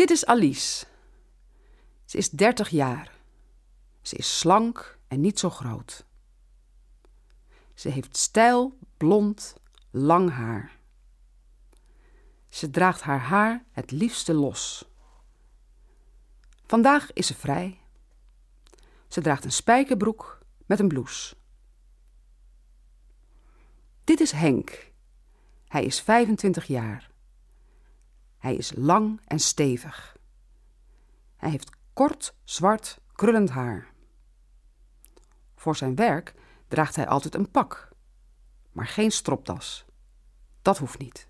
Dit is Alice. Ze is 30 jaar. Ze is slank en niet zo groot. Ze heeft stijl, blond, lang haar. Ze draagt haar haar het liefste los. Vandaag is ze vrij. Ze draagt een spijkerbroek met een blouse. Dit is Henk. Hij is 25 jaar. Hij is lang en stevig. Hij heeft kort, zwart, krullend haar. Voor zijn werk draagt hij altijd een pak, maar geen stropdas. Dat hoeft niet.